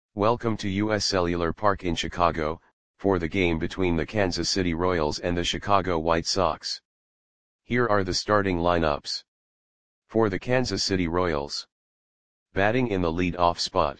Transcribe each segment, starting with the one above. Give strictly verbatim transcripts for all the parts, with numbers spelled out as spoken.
Welcome to U S Cellular Park in Chicago, for the game between the Kansas City Royals and the Chicago White Sox. Here are the starting lineups. For the Kansas City Royals. Batting in the lead-off spot.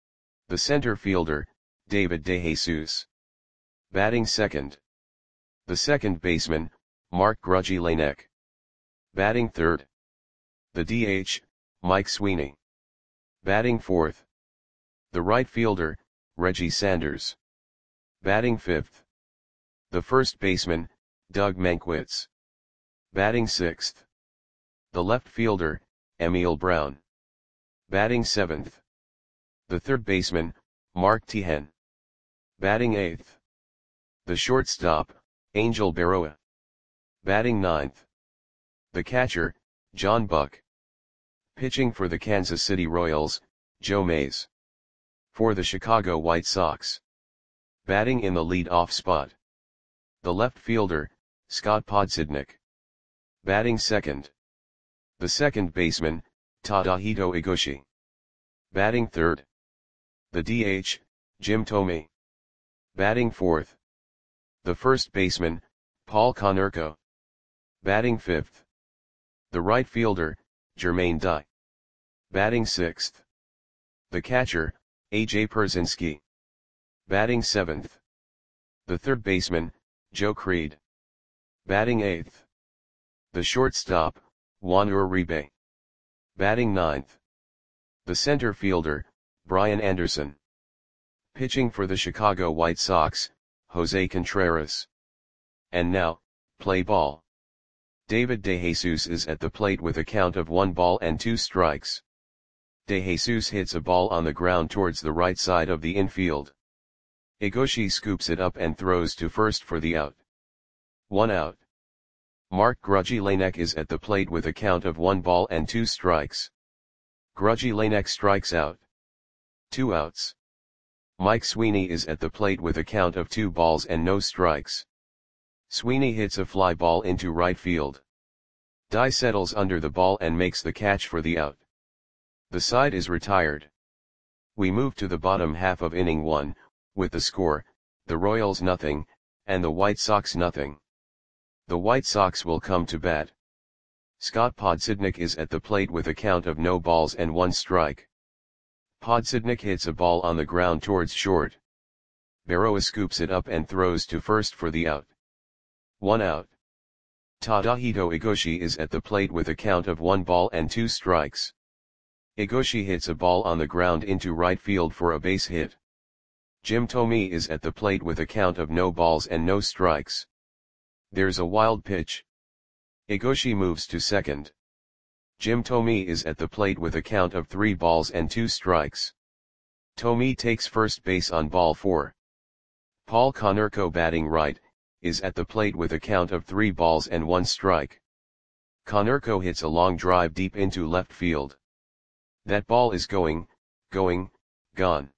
The center fielder, David DeJesus. Batting second. The second baseman, Mark Grudzielanek. Batting third. The D H, Mike Sweeney. Batting fourth. The right fielder, Reggie Sanders. Batting fifth. The first baseman, Doug Mankiewicz. Batting sixth. The left fielder, Emil Brown. Batting seventh. The third baseman, Mark Teahen. Batting eighth. The shortstop, Angel Berroa. Batting ninth. The catcher, John Buck. Pitching for the Kansas City Royals, Joe Mays. For the Chicago White Sox. Batting in the lead-off spot. The left fielder, Scott Podsednik. Batting second. The second baseman, Tadahito Igoshi. Batting third. The D H, Jim Thome. Batting fourth. The first baseman, Paul Konerko. Batting fifth. The right fielder, Jermaine Dye. Batting sixth. The catcher, A J Pierzynski. Batting seventh. The third baseman, Joe Creed. Batting eighth. The shortstop, Juan Uribe. Batting ninth. The center fielder, Brian Anderson. Pitching for the Chicago White Sox, Jose Contreras. And now, play ball. David DeJesus is at the plate with a count of one ball and two strikes. DeJesus hits a ball on the ground towards the right side of the infield. Igoshi scoops it up and throws to first for the out. One out. Mark Grudzielanek is at the plate with a count of one ball and two strikes. Grudzielanek strikes out. Two outs. Mike Sweeney is at the plate with a count of two balls and no strikes. Sweeney hits a fly ball into right field. Dye settles under the ball and makes the catch for the out. The side is retired. We move to the bottom half of inning one, with the score, the Royals nothing, and the White Sox nothing. The White Sox will come to bat. Scott Podsednik is at the plate with a count of no balls and one strike. Podsednik hits a ball on the ground towards short. Berroa scoops it up and throws to first for the out. One out. Tadahito Igoshi is at the plate with a count of one ball and two strikes. Igoshi hits a ball on the ground into right field for a base hit. Jim Thome is at the plate with a count of no balls and no strikes. There's a wild pitch. Igoshi moves to second. Jim Thome is at the plate with a count of three balls and two strikes. Thome takes first base on ball four. Paul Konerko, batting right, is at the plate with a count of three balls and one strike. Konerko hits a long drive deep into left field. That ball is going, going, gone.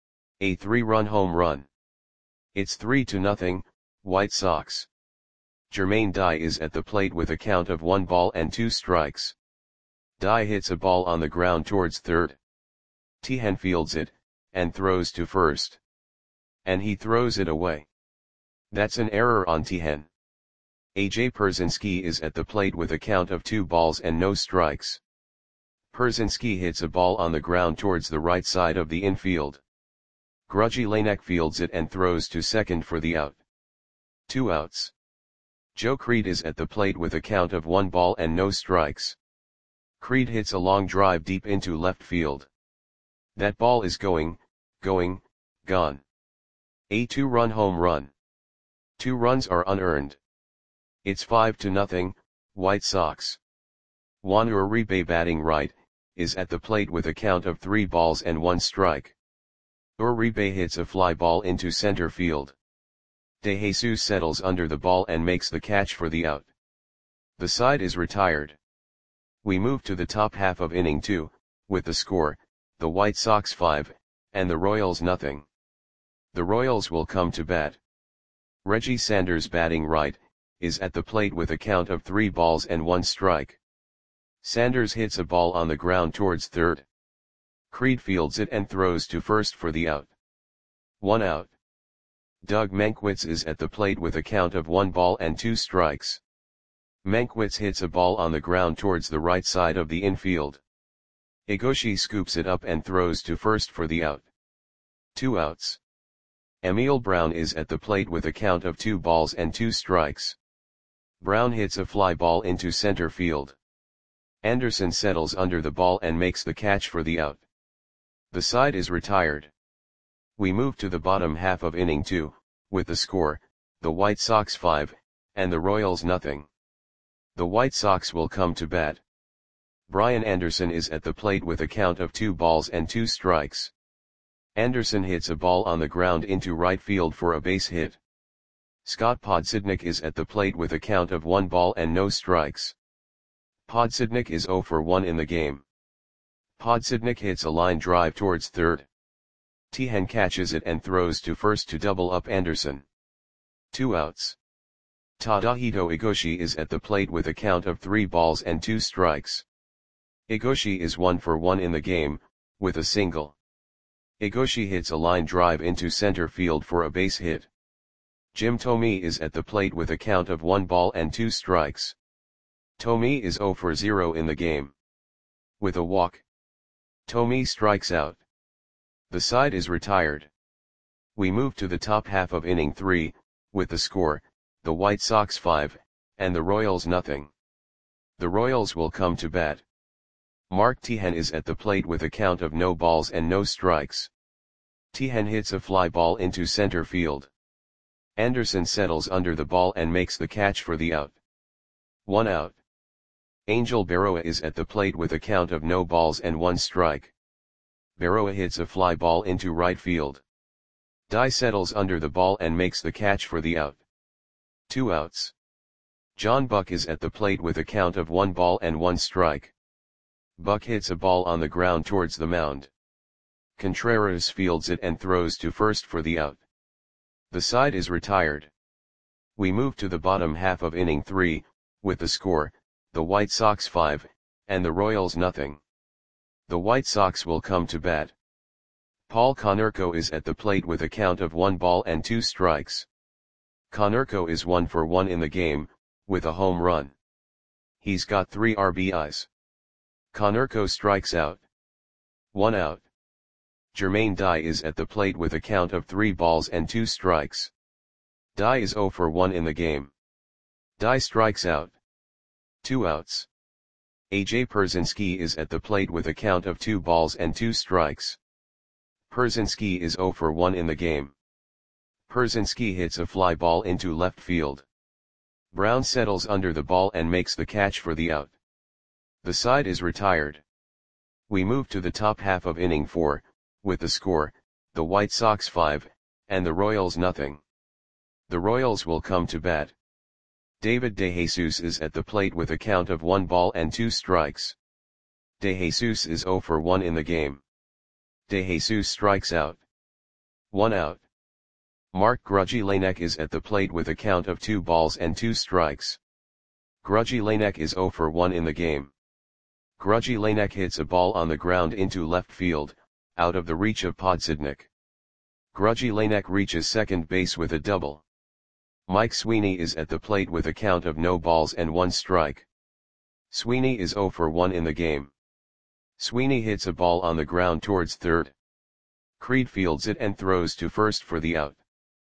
A three-run home run. It's three to nothing, White Sox. Jermaine Dye is at the plate with a count of one ball and two strikes. Dye hits a ball on the ground towards third. Teahen fields it, and throws to first. And he throws it away. That's an error on Teahen. A J Pierzynski is at the plate with a count of two balls and no strikes. Pierzynski hits a ball on the ground towards the right side of the infield. Grudzielanek fields it and throws to second for the out. Two outs. Joe Creed is at the plate with a count of one ball and no strikes. Creed hits a long drive deep into left field. That ball is going, going, gone. A two-run home run. Two runs are unearned. It's five to nothing, White Sox. Juan Uribe, batting right, is at the plate with a count of three balls and one strike. Uribe hits a fly ball into center field. DeJesus settles under the ball and makes the catch for the out. The side is retired. We move to the top half of inning two, with the score, the White Sox five, and the Royals nothing. The Royals will come to bat. Reggie Sanders, batting right, is at the plate with a count of three balls and one strike. Sanders hits a ball on the ground towards third. Creed fields it and throws to first for the out. One out. Doug Mankiewicz is at the plate with a count of one ball and two strikes. Mankiewicz hits a ball on the ground towards the right side of the infield. Egoshi scoops it up and throws to first for the out. Two outs. Emil Brown is at the plate with a count of two balls and two strikes. Brown hits a fly ball into center field. Anderson settles under the ball and makes the catch for the out. The side is retired. We move to the bottom half of inning two, with the score, the White Sox five, and the Royals nothing. The White Sox will come to bat. Brian Anderson is at the plate with a count of two balls and two strikes. Anderson hits a ball on the ground into right field for a base hit. Scott Podsednik is at the plate with a count of one ball and no strikes. Podsednik is zero for one in the game. Podsednik hits a line drive towards third. Tihan catches it and throws to first to double up Anderson. Two outs. Tadahito Egoshi is at the plate with a count of three balls and two strikes. Egoshi is one for one in the game, with a single. Egoshi hits a line drive into center field for a base hit. Jim Thome is at the plate with a count of one ball and two strikes. Thome is zero for zero in the game. With a walk, Thome strikes out. The side is retired. We move to the top half of inning three, with the score, the White Sox five, and the Royals nothing. The Royals will come to bat. Mark Tihan is at the plate with a count of no balls and no strikes. Tihan hits a fly ball into center field. Anderson settles under the ball and makes the catch for the out. One out. Angel Berroa is at the plate with a count of no balls and one strike. Berroa hits a fly ball into right field. Dye settles under the ball and makes the catch for the out. Two outs. John Buck is at the plate with a count of one ball and one strike. Buck hits a ball on the ground towards the mound. Contreras fields it and throws to first for the out. The side is retired. We move to the bottom half of inning three, with the score, the White Sox five, and the Royals nothing. The White Sox will come to bat. Paul Konerko is at the plate with a count of one ball and two strikes. Konerko is one for one in the game, with a home run. He's got three R B Is. Konerko strikes out. One out. Jermaine Dye is at the plate with a count of three balls and two strikes. Dye is zero for one in the game. Dye strikes out. Two outs. A J Pierzynski is at the plate with a count of two balls and two strikes. Pierzynski is zero for one in the game. Pierzynski hits a fly ball into left field. Brown settles under the ball and makes the catch for the out. The side is retired. We move to the top half of inning four, with the score, the White Sox five, and the Royals nothing. The Royals will come to bat. David DeJesus is at the plate with a count of one ball and two strikes. DeJesus is zero for one in the game. DeJesus strikes out. One out. Mark Grudzielanek is at the plate with a count of two balls and two strikes. Grudzielanek is zero for one in the game. Grudzielanek hits a ball on the ground into left field, out of the reach of Podsednik. Grudzielanek reaches second base with a double. Mike Sweeney is at the plate with a count of no balls and one strike. Sweeney is zero for one in the game. Sweeney hits a ball on the ground towards third. Creed fields it and throws to first for the out.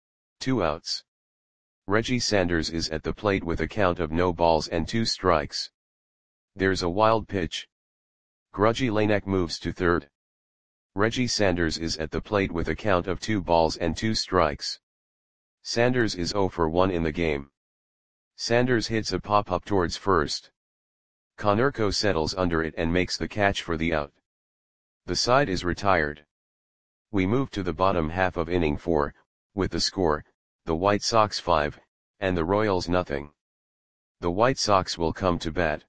Two outs. Reggie Sanders is at the plate with a count of no balls and two strikes. There's a wild pitch. Grudzielanek moves to third. Reggie Sanders is at the plate with a count of two balls and two strikes. Sanders is zero for one in the game. Sanders hits a pop-up towards first. Konerko settles under it and makes the catch for the out. The side is retired. We move to the bottom half of inning four, with the score, the White Sox five, and the Royals nothing. The White Sox will come to bat.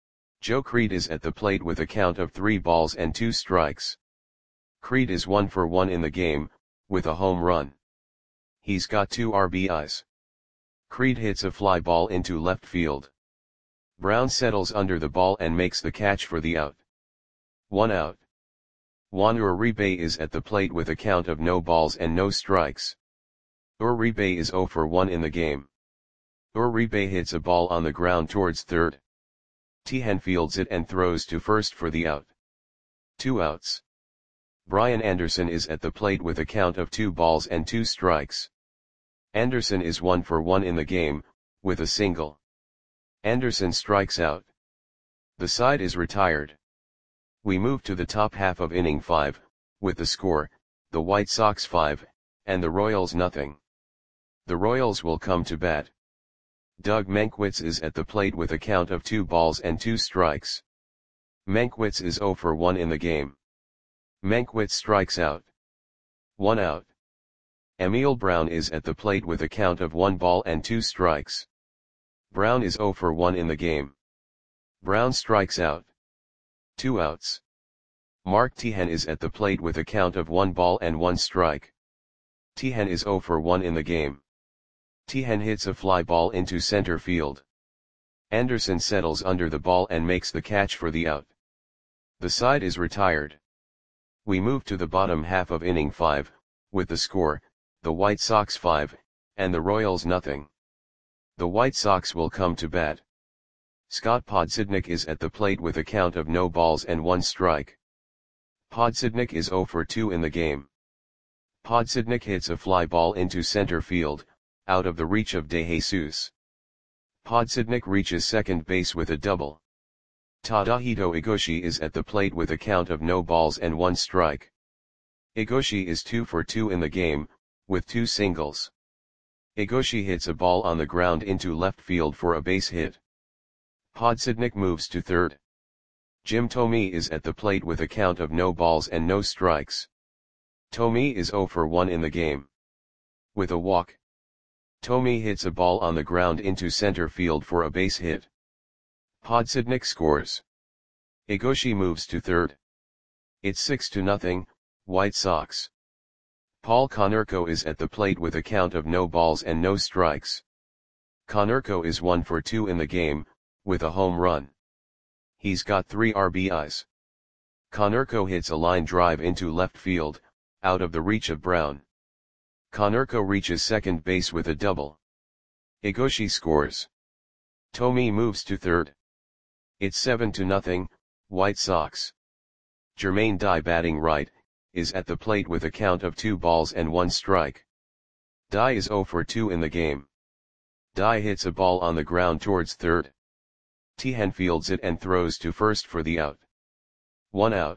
Joe Creed is at the plate with a count of three balls and two strikes. Creed is one for one in the game, with a home run. He's got two R B Is. Creed hits a fly ball into left field. Brown settles under the ball and makes the catch for the out. One out. Juan Uribe is at the plate with a count of no balls and no strikes. Uribe is zero for one in the game. Uribe hits a ball on the ground towards third. Tijen fields it and throws to first for the out. Two outs. Brian Anderson is at the plate with a count of two balls and two strikes. Anderson is one for one in the game, with a single. Anderson strikes out. The side is retired. We move to the top half of inning five, with the score, the White Sox five, and the Royals nothing. The Royals will come to bat. Doug Mankiewicz is at the plate with a count of two balls and two strikes. Mankiewicz is zero for one in the game. Mankiewicz strikes out. One out. Emil Brown is at the plate with a count of one ball and two strikes. Brown is zero for one in the game. Brown strikes out. Two outs. Mark Tijen is at the plate with a count of one ball and one strike. Tijen is zero for one in the game. Tijen hits a fly ball into center field. Anderson settles under the ball and makes the catch for the out. The side is retired. We move to the bottom half of inning five, with the score, the White Sox five, and the Royals nothing. The White Sox will come to bat. Scott Podsednik is at the plate with a count of no balls and one strike. Podsednik is zero for two in the game. Podsednik hits a fly ball into center field, out of the reach of De Jesus. Podsednik reaches second base with a double. Tadahito Igoshi is at the plate with a count of no balls and one strike. Igoshi is two for two in the game, with two singles. Igoshi hits a ball on the ground into left field for a base hit. Podsednik moves to third. Jim Thome is at the plate with a count of no balls and no strikes. Thome is zero for one in the game. With a walk, Thome hits a ball on the ground into center field for a base hit. Podsednik scores. Igoshi moves to third. It's six to nothing, White Sox. Paul Konerko is at the plate with a count of no balls and no strikes. Konerko is one for two in the game, with a home run. He's got three R B Is. Konerko hits a line drive into left field, out of the reach of Brown. Konerko reaches second base with a double. Igoshi scores. Thome moves to third. It's seven to nothing, White Sox. Jermaine Dye, batting right, is at the plate with a count of two balls and one strike. Dye is zero for two in the game. Dye hits a ball on the ground towards third. Tijen fields it and throws to first for the out. One out.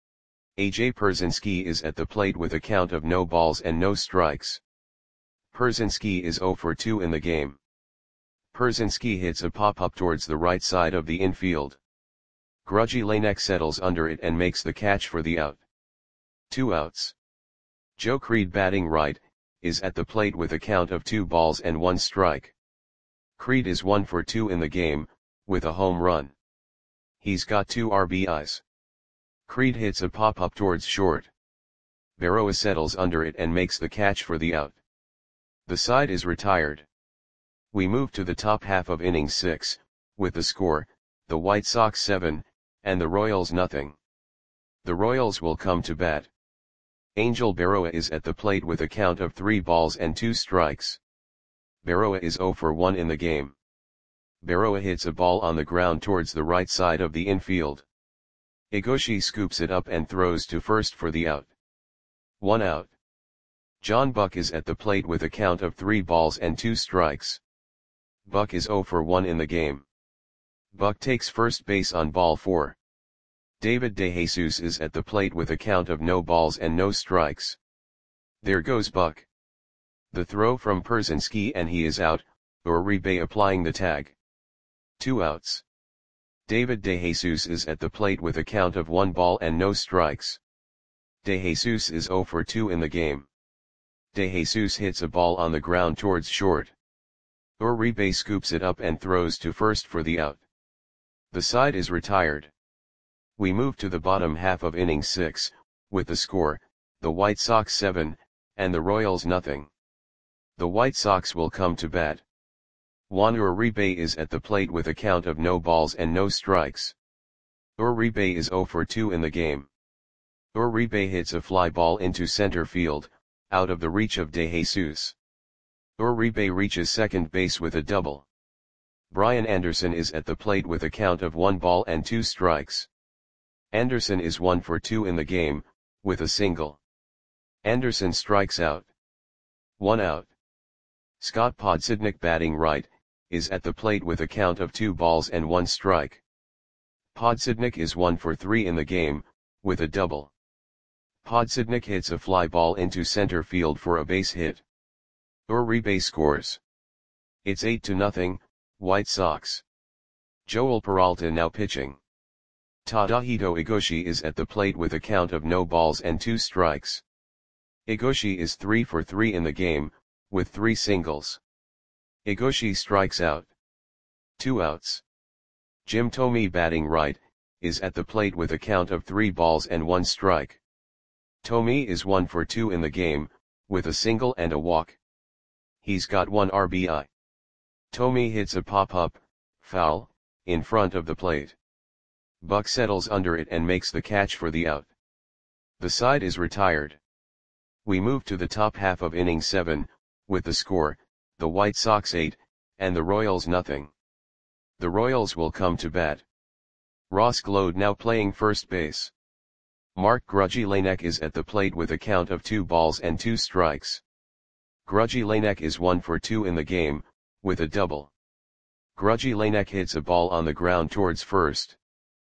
A J Pierzynski is at the plate with a count of no balls and no strikes. Pierzynski is zero for two in the game. Pierzynski hits a pop-up towards the right side of the infield. Grudgy Lanek settles under it and makes the catch for the out. Two outs. Joe Creed, batting right, is at the plate with a count of two balls and one strike. Creed is one for two in the game, with a home run. He's got two R B Is. Creed hits a pop-up towards short. Berroa settles under it and makes the catch for the out. The side is retired. We move to the top half of inning six, with the score, the White Sox seven, and the Royals nothing. The Royals will come to bat. Angel Berroa is at the plate with a count of three balls and two strikes. Berroa is zero for one in the game. Berroa hits a ball on the ground towards the right side of the infield. Igoshi scoops it up and throws to first for the out. One out. John Buck is at the plate with a count of three balls and two strikes. Buck is zero for one in the game. Buck takes first base on ball four. David De Jesus is at the plate with a count of no balls and no strikes. There goes Buck. The throw from Pierzynski and he is out, Uribe applying the tag. Two outs. David De Jesus is at the plate with a count of one ball and no strikes. De Jesus is zero for two in the game. De Jesus hits a ball on the ground towards short. Uribe scoops it up and throws to first for the out. The side is retired. We move to the bottom half of inning six, with the score, the White Sox seven, and the Royals nothing. The White Sox will come to bat. Juan Uribe is at the plate with a count of no balls and no strikes. Uribe is zero for two in the game. Uribe hits a fly ball into center field, out of the reach of De Jesus. Uribe reaches second base with a double. Brian Anderson is at the plate with a count of one ball and two strikes. Anderson is one for two in the game, with a single. Anderson strikes out. One out. Scott Podsednik, batting right, is at the plate with a count of two balls and one strike. Podsednik is one for three in the game, with a double. Podsednik hits a fly ball into center field for a base hit. Uribe scores. It's eight to nothing, White Sox. Joel Peralta now pitching. Tadahito Igoshi is at the plate with a count of no balls and two strikes. Igoshi is three for three in the game, with three singles. Igoshi strikes out. Two outs. Jim Thome, batting right, is at the plate with a count of three balls and one strike. Thome is one for two in the game, with a single and a walk. He's got one R B I. Thome hits a pop-up, foul, in front of the plate. Buck settles under it and makes the catch for the out. The side is retired. We move to the top half of inning seven, with the score, the White Sox eight, and the Royals nothing. The Royals will come to bat. Ross Glode now playing first base. Mark Grudzielanek is at the plate with a count of two balls and two strikes. Grudzielanek is one for two in the game, with a double. Grudzielanek hits a ball on the ground towards first.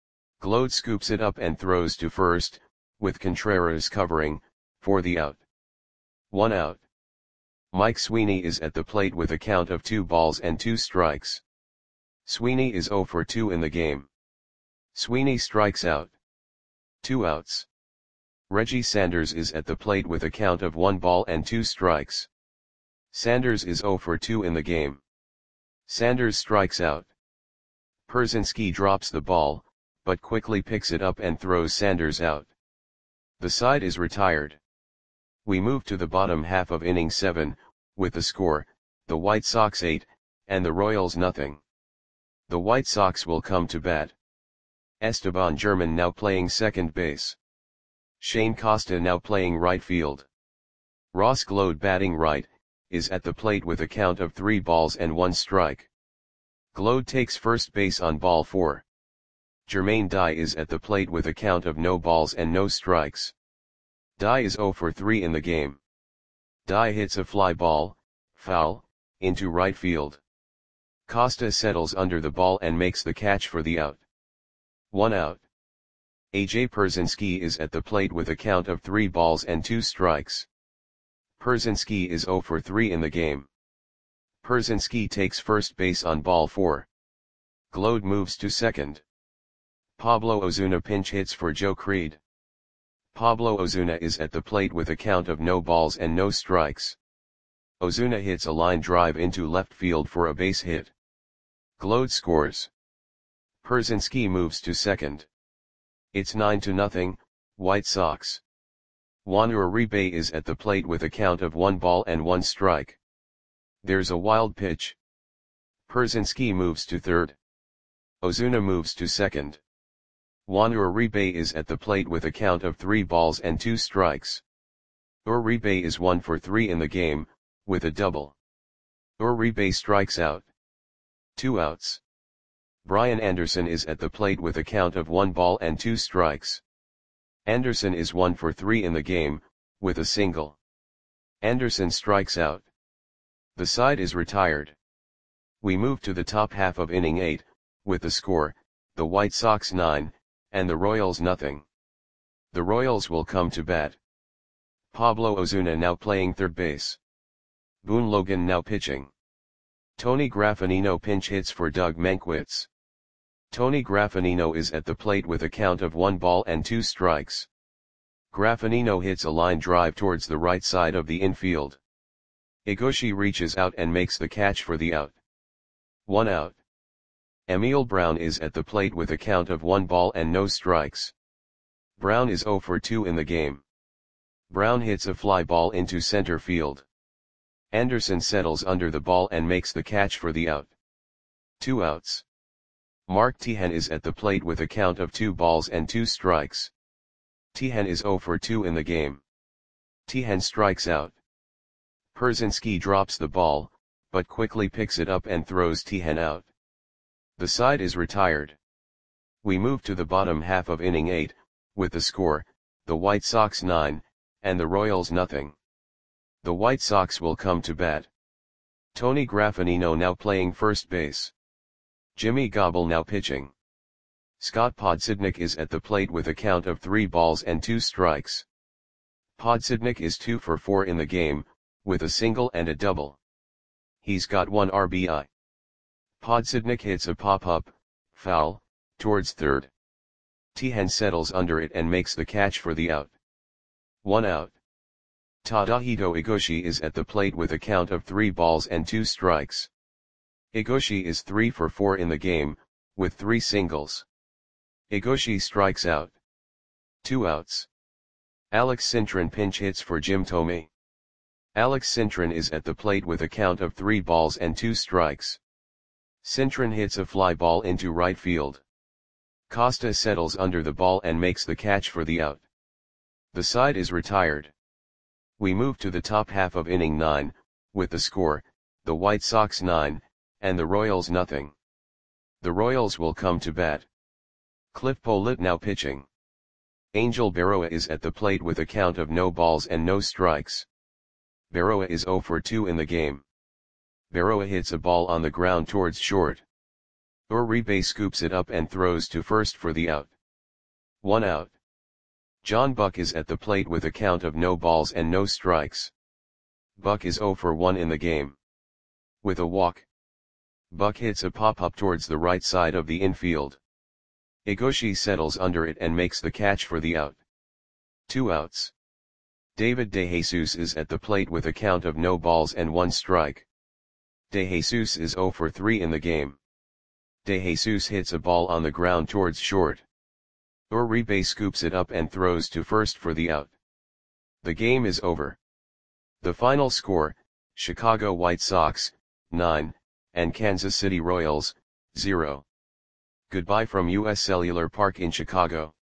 Glode scoops it up and throws to first, with Contreras covering, for the out. One out. Mike Sweeney is at the plate with a count of two balls and two strikes. Sweeney is zero for two in the game. Sweeney strikes out. Two outs. Reggie Sanders is at the plate with a count of one ball and two strikes. Sanders is zero for two in the game. Sanders strikes out. Pierzynski drops the ball, but quickly picks it up and throws Sanders out. The side is retired. We move to the bottom half of inning seven, with the score, the White Sox eight, and the Royals nothing. The White Sox will come to bat. Esteban German now playing second base. Shane Costa now playing right field. Ross Glode, batting right, is at the plate with a count of three balls and one strike. Glode takes first base on ball four. Jermaine Dye is at the plate with a count of no balls and no strikes. Dye is zero for three in the game. Dye hits a fly ball, foul, into right field. Costa settles under the ball and makes the catch for the out. One out. A J Pierzynski is at the plate with a count of three balls and two strikes. Pierzynski is zero for three in the game. Pierzynski takes first base on ball four. Glode moves to second. Pablo Ozuna pinch hits for Joe Creed. Pablo Ozuna is at the plate with a count of no balls and no strikes. Ozuna hits a line drive into left field for a base hit. Glode scores. Pierzynski moves to second. It's nine to nothing, White Sox. Juan Uribe is at the plate with a count of one ball and one strike. There's a wild pitch. Pierzynski moves to third. Ozuna moves to second. Juan Uribe is at the plate with a count of three balls and two strikes. Uribe is one for three in the game, with a double. Uribe strikes out. Two outs. Brian Anderson is at the plate with a count of one ball and two strikes. Anderson is one for three in the game, with a single. Anderson strikes out. The side is retired. We move to the top half of inning eight, with the score, the White Sox nine, and the Royals nothing. The Royals will come to bat. Pablo Ozuna now playing third base. Boone Logan now pitching. Tony Graffanino pinch hits for Doug Mankiewicz. Tony Graffanino is at the plate with a count of one ball and two strikes. Graffanino hits a line drive towards the right side of the infield. Igoshi reaches out and makes the catch for the out. One out. Emil Brown is at the plate with a count of one ball and no strikes. Brown is zero for two in the game. Brown hits a fly ball into center field. Anderson settles under the ball and makes the catch for the out. Two outs. Mark Teahen is at the plate with a count of two balls and two strikes. Tihan is zero for two in the game. Tihan strikes out. Persinski drops the ball, but quickly picks it up and throws Tihan out. The side is retired. We move to the bottom half of inning eight, with the score, the White Sox nine, and the Royals nothing. The White Sox will come to bat. Tony Graffinino now playing first base. Jimmy Gobble now pitching. Scott Podsednik is at the plate with a count of three balls and two strikes. Podsednik is two for four in the game, with a single and a double. He's got one R B I. Podsednik hits a pop-up, foul, towards third. Tihan settles under it and makes the catch for the out. One out. Tadahito Igoshi is at the plate with a count of three balls and two strikes. Igoshi is three for four in the game, with three singles. Igoshi strikes out. Two outs. Alex Cintron pinch hits for Jim Thome. Alex Cintron is at the plate with a count of three balls and two strikes. Cintron hits a fly ball into right field. Costa settles under the ball and makes the catch for the out. The side is retired. We move to the top half of inning nine, with the score, the White Sox nine, and the Royals nothing. The Royals will come to bat. Cliff Pollitt now pitching. Angel Berroa is at the plate with a count of no balls and no strikes. Berroa is zero for two in the game. Berroa hits a ball on the ground towards short. Uribe scoops it up and throws to first for the out. One out. John Buck is at the plate with a count of no balls and no strikes. Buck is zero for one in the game. With a walk, Buck hits a pop-up towards the right side of the infield. Igoshi settles under it and makes the catch for the out. Two outs. David DeJesus is at the plate with a count of no balls and one strike. DeJesus is zero for three in the game. DeJesus hits a ball on the ground towards short. Uribe scoops it up and throws to first for the out. The game is over. The final score, Chicago White Sox, nine, and Kansas City Royals, zero. Goodbye from U S Cellular Park in Chicago.